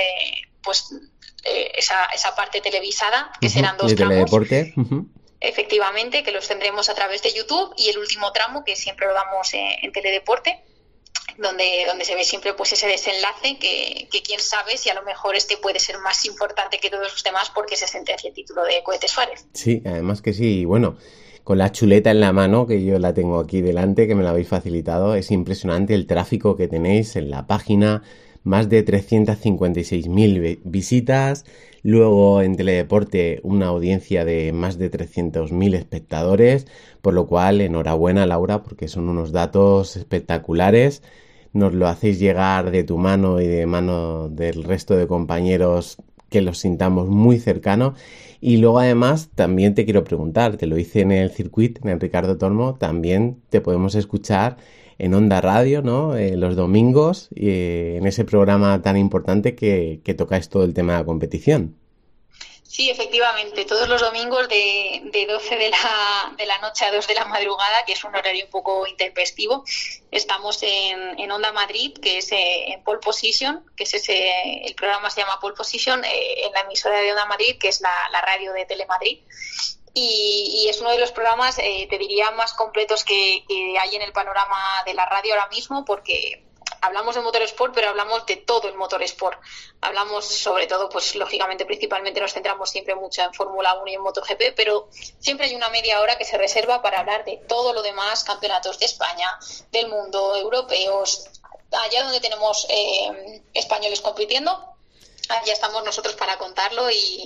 esa parte televisada, que serán 2 tramos. Teledeporte. Efectivamente, que los tendremos a través de YouTube, y el último tramo que siempre lo damos en Teledeporte, donde se ve siempre pues ese desenlace que quién sabe si a lo mejor este puede ser más importante que todos los demás, porque se sentencia el título de Cohetes Suárez. Sí, además que sí, bueno, con la chuleta en la mano, que yo la tengo aquí delante, que me la habéis facilitado, es impresionante el tráfico que tenéis en la página, más de 356.000 visitas, luego en Teledeporte una audiencia de más de 300.000 espectadores, por lo cual enhorabuena, Laura, porque son unos datos espectaculares. Nos lo hacéis llegar de tu mano y de mano del resto de compañeros, que los sintamos muy cercanos. Y luego además también te quiero preguntar, te lo hice en el circuito, en el Ricardo Tormo, también te podemos escuchar en Onda Radio, ¿no? Los domingos, en ese programa tan importante que tocáis todo el tema de la competición. Sí, efectivamente, todos los domingos de 12 de la noche a 2 de la madrugada, que es un horario un poco intempestivo, estamos en Onda Madrid, que es en Pole Position, que es el programa se llama Pole Position, en la emisora de Onda Madrid, que es la radio de Telemadrid. y es uno de los programas, te diría, más completos que hay en el panorama de la radio ahora mismo, porque hablamos de motorsport, pero hablamos de todo el motorsport. Hablamos sobre todo, pues lógicamente, principalmente nos centramos siempre mucho en Fórmula 1 y en MotoGP, pero siempre hay una media hora que se reserva para hablar de todo lo demás, campeonatos de España, del mundo, europeos, allá donde tenemos españoles compitiendo. Allá estamos nosotros para contarlo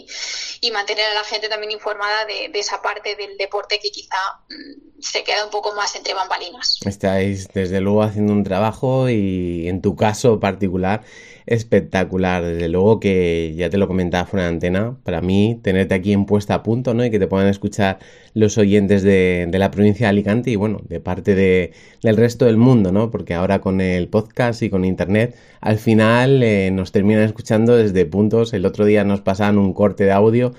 y mantener a la gente también informada de esa parte del deporte que quizá se queda un poco más entre bambalinas. Estáis desde luego haciendo un trabajo y en tu caso particular espectacular. Desde luego que ya te lo comentaba fuera de antena, para mí tenerte aquí en Puesta a Punto, ¿no? Y que te puedan escuchar los oyentes de la provincia de Alicante y bueno, de parte del resto del mundo, ¿no? Porque ahora con el podcast y con internet al final nos terminan escuchando desde puntos. El otro día nos pasaban un corte de audio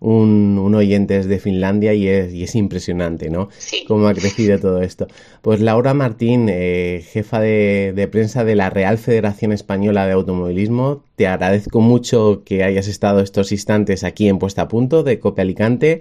un oyente es de Finlandia y es impresionante, ¿no? Sí. Cómo ha crecido todo esto. Pues Laura Martín, jefa de prensa de la Real Federación Española de Automovilismo, te agradezco mucho que hayas estado estos instantes aquí en Puesta a Punto de COPE Alicante.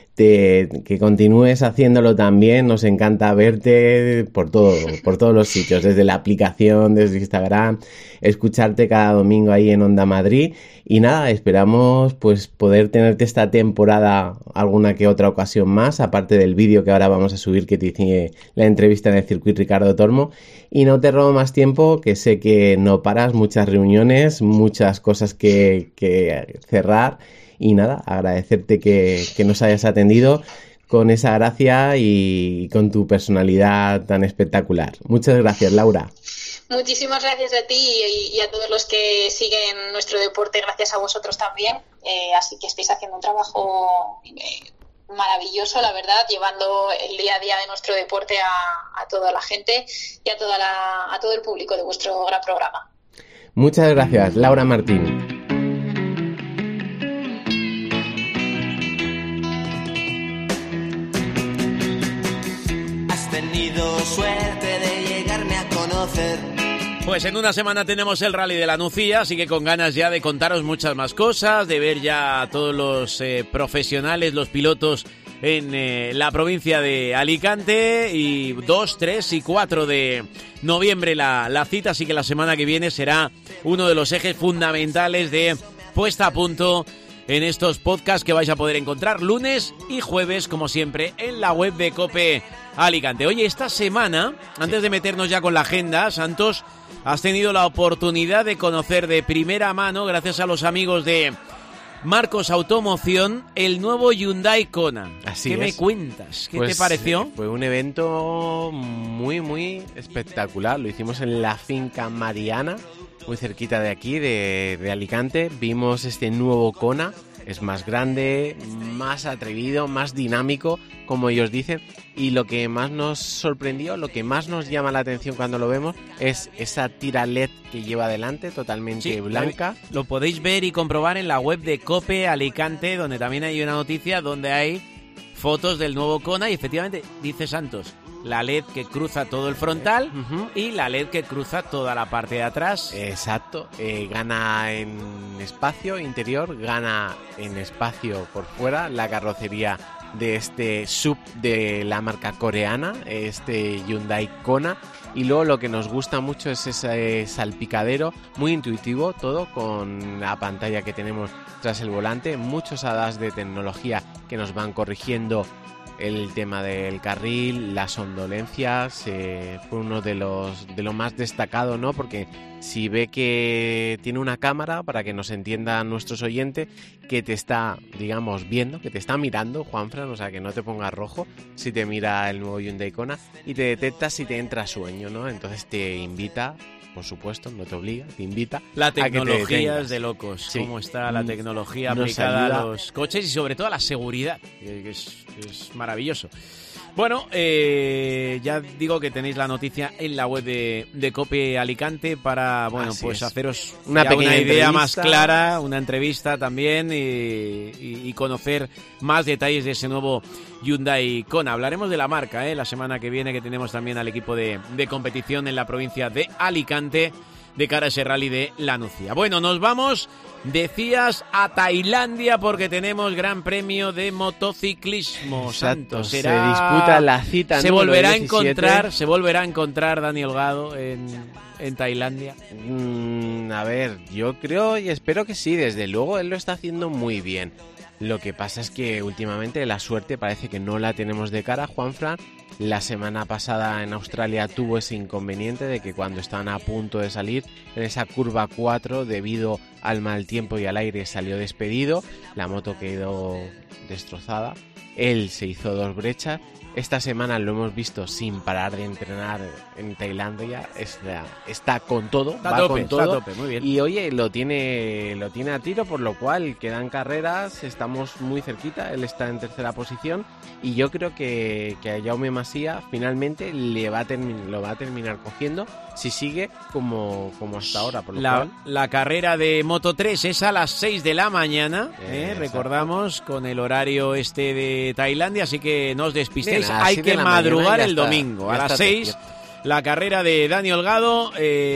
Que continúes haciéndolo también, nos encanta verte por todos los sitios, desde la aplicación, desde Instagram, escucharte cada domingo ahí en Onda Madrid y nada, esperamos pues poder tenerte esta temporada alguna que otra ocasión más, aparte del vídeo que ahora vamos a subir que te hice la entrevista en el circuito Ricardo Tormo y no te robo más tiempo, que sé que no paras, muchas reuniones, muchas cosas que cerrar. Y nada, agradecerte que nos hayas atendido con esa gracia y con tu personalidad tan espectacular. Muchas gracias, Laura. Muchísimas gracias a ti y a todos los que siguen nuestro deporte, gracias a vosotros también. Así que estáis haciendo un trabajo maravilloso, la verdad, llevando el día a día de nuestro deporte a toda la gente y a todo el público de vuestro gran programa. Muchas gracias, Laura Martín. Tenido suerte de llegarme a conocer. Pues en una semana tenemos el Rally de la Nucía, así que con ganas ya de contaros muchas más cosas, de ver ya a todos los profesionales, los pilotos en la provincia de Alicante y 2, 3 y 4 de noviembre la cita, así que la semana que viene será uno de los ejes fundamentales de Puesta a Punto en estos podcasts que vais a poder encontrar lunes y jueves, como siempre, en la web de COPE Alicante. Oye, esta semana, antes de meternos ya con la agenda, Santos, has tenido la oportunidad de conocer de primera mano, gracias a los amigos de Marcos Automoción, el nuevo Hyundai Kona. Así ¿Qué es. me cuentas? ¿Qué Pues, te pareció? Fue un evento muy, muy espectacular. Lo hicimos en la finca Mariana, muy cerquita de aquí, de Alicante. Vimos este nuevo Kona. Es más grande, más atrevido, más dinámico, como ellos dicen. Y lo que más nos sorprendió, lo que más nos llama la atención cuando lo vemos, es esa tira LED que lleva adelante, totalmente blanca. Lo podéis ver y comprobar en la web de COPE Alicante, donde también hay una noticia donde hay fotos del nuevo Kona y efectivamente, dice Santos, la LED que cruza todo el frontal y la LED que cruza toda la parte de atrás. Exacto, gana en espacio interior, gana en espacio por fuera la carrocería de este sub de la marca coreana, este Hyundai Kona. Y luego lo que nos gusta mucho es ese salpicadero, muy intuitivo todo, con la pantalla que tenemos tras el volante, muchos hadas de tecnología que nos van corrigiendo el tema del carril, las ondolencias. Fue uno de lo más destacado, ¿no? Porque si ve que tiene una cámara, para que nos entiendan nuestros oyentes, que te está, digamos, viendo, que te está mirando, Juanfran, o sea, que no te pongas rojo si te mira el nuevo Hyundai Kona y te detecta si te entra sueño, ¿no? Entonces te invita, por supuesto, no te obliga, te invita. La tecnología a que te detengas. es de locos. Sí. Cómo está la tecnología Nos aplicada ayuda. a los coches y sobre todo a la seguridad, que es maravilloso. Bueno, ya digo que tenéis la noticia en la web de COPE Alicante para, bueno, Así pues es. haceros Una ya pequeña una idea entrevista. más clara, una entrevista también y conocer más detalles de ese nuevo Hyundai Kona. Hablaremos de la marca, la semana que viene, que tenemos también al equipo de competición en la provincia de Alicante, de cara a ese rally de la Nucía. Bueno, nos vamos, decías, a Tailandia porque tenemos Gran Premio de motociclismo. Exacto, Santos, se disputa la cita se número volverá 17. Se volverá a encontrar Dani Holgado en Tailandia. A ver, yo creo y espero que sí, desde luego él lo está haciendo muy bien. Lo que pasa es que últimamente la suerte parece que no la tenemos de cara, Juanfran. La semana pasada en Australia tuvo ese inconveniente de que cuando estaban a punto de salir en esa curva 4, debido al mal tiempo y al aire, salió despedido. La moto quedó destrozada. Él se hizo 2 brechas. Esta semana lo hemos visto sin parar de entrenar en Tailandia. Está con todo, está va a tope, con todo. está a tope, muy bien. Y oye, lo tiene a tiro, por lo cual quedan carreras, estamos muy cerquita. Él está en tercera posición y yo creo que a Jaume Masia finalmente lo va a terminar cogiendo si sigue como hasta ahora. Por lo cual, la carrera de Moto 3 es a las 6 de la mañana, recordamos, con el horario de Tailandia, así que no os despistéis. Hay que madrugar el domingo a las 6. La carrera de Dani Holgado,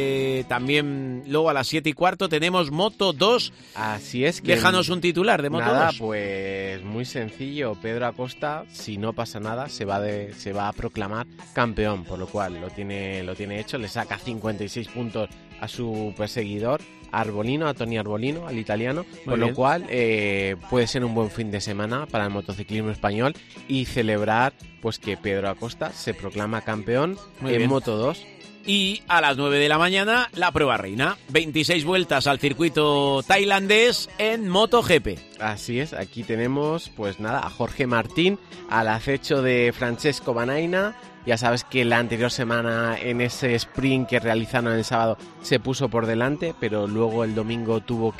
también luego a las 7:15 tenemos Moto 2. Así es que... Déjanos un titular de Moto 2. Pues muy sencillo. Pedro Acosta, si no pasa nada, se va a proclamar campeón, por lo cual lo tiene hecho. Le saca 56 puntos a su perseguidor, a Tony Arbolino, al italiano, por lo cual puede ser un buen fin de semana para el motociclismo español y celebrar pues que Pedro Acosta se proclama campeón en Moto 2. Y a las 9 de la mañana la prueba reina, 26 vueltas al circuito tailandés en MotoGP. Así es, aquí tenemos pues nada, a Jorge Martín al acecho de Francesco Banaina. Ya sabes que la anterior semana en ese sprint que realizaron el sábado se puso por delante, pero luego el domingo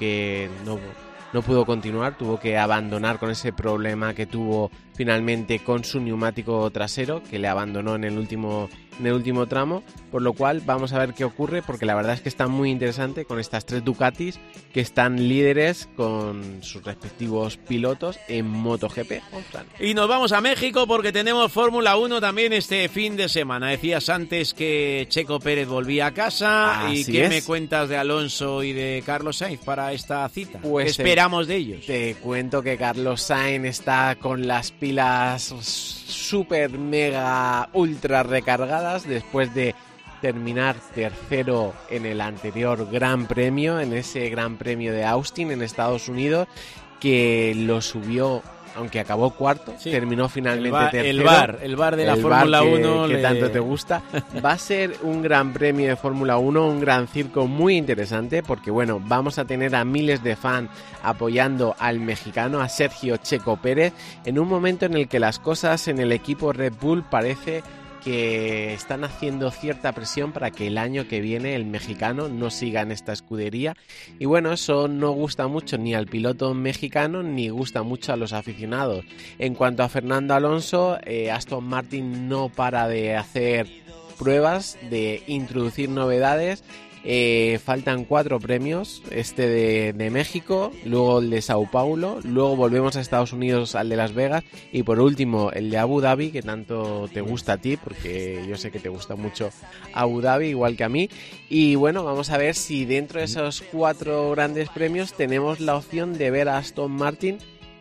no pudo continuar, tuvo que abandonar con ese problema que tuvo finalmente con su neumático trasero, que le abandonó en el último tramo, por lo cual vamos a ver qué ocurre, porque la verdad es que está muy interesante con estas 3 Ducatis que están líderes con sus respectivos pilotos en MotoGP. Y nos vamos a México porque tenemos Fórmula 1 también este fin de semana. Decías antes que Checo Pérez volvía a casa. Así ¿Y qué es. me cuentas de Alonso y de Carlos Sainz para esta cita? Pues ¿qué esperamos de ellos? Te cuento que Carlos Sainz está con las pilas super mega ultra recargadas después de terminar tercero en el anterior Gran Premio, en ese Gran Premio de Austin en Estados Unidos, que lo subió, aunque acabó cuarto, terminó finalmente tercero. El bar de la Fórmula 1 que tanto te gusta. Va a ser un Gran Premio de Fórmula 1, un gran circo muy interesante, porque bueno, vamos a tener a miles de fans apoyando al mexicano, a Sergio Checo Pérez, en un momento en el que las cosas en el equipo Red Bull parece que están haciendo cierta presión para que el año que viene el mexicano no siga en esta escudería, y bueno, eso no gusta mucho ni al piloto mexicano ni gusta mucho a los aficionados. En cuanto a Fernando Alonso, Aston Martin no para de hacer pruebas, de introducir novedades. Faltan 4 premios, de México, luego el de Sao Paulo, luego volvemos a Estados Unidos al de Las Vegas y por último el de Abu Dhabi, que tanto te gusta a ti, porque yo sé que te gusta mucho Abu Dhabi igual que a mí. Y bueno, vamos a ver si dentro de esos 4 grandes premios tenemos la opción de ver a Aston Martin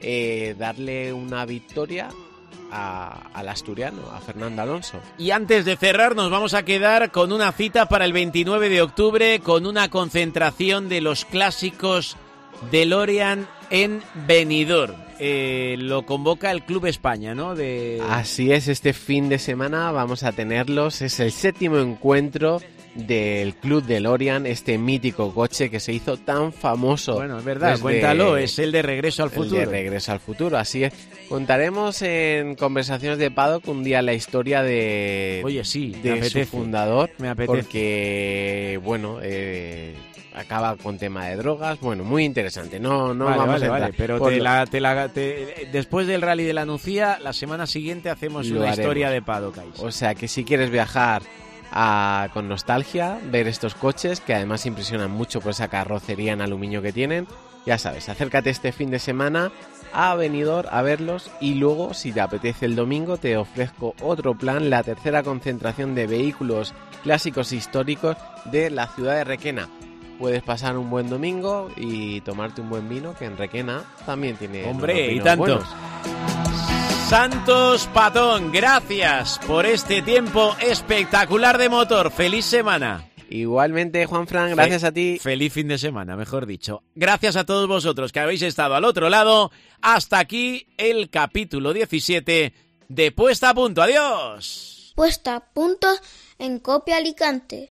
darle una victoria al asturiano, a Fernando Alonso. Y antes de cerrar nos vamos a quedar con una cita para el 29 de octubre con una concentración de los clásicos DeLorean en Benidorm. Lo convoca el Club España, ¿no? Así es, este fin de semana vamos a tenerlos. Es el 7º encuentro del Club DeLorean, este mítico coche que se hizo tan famoso. Bueno, es verdad, cuéntalo, es el de Regreso al Futuro. El de Regreso al Futuro, así es. Contaremos en Conversaciones de Paddock un día la historia de su fundador, porque bueno, acaba con tema de drogas, bueno, muy interesante. No vamos a entrar. Pero después del Rally de la Nucía, la semana siguiente hacemos una historia de Paddock. O sea que si quieres viajar con nostalgia, ver estos coches que además impresionan mucho por esa carrocería en aluminio que tienen, Ya sabes, acércate este fin de semana a Benidorm a verlos y luego, si te apetece el domingo, te ofrezco otro plan, la tercera concentración de vehículos clásicos históricos de la ciudad de Requena. Puedes pasar un buen domingo y tomarte un buen vino, que en Requena también tiene ¡hombre, y tanto! Buenos. Santos Patón, gracias por este tiempo espectacular de motor. ¡Feliz semana! Igualmente, Juanfran, gracias a ti. Feliz fin de semana, mejor dicho. Gracias a todos vosotros que habéis estado al otro lado. Hasta aquí el capítulo 17 de Puesta a Punto. ¡Adiós! Puesta a Punto en Cope Alicante.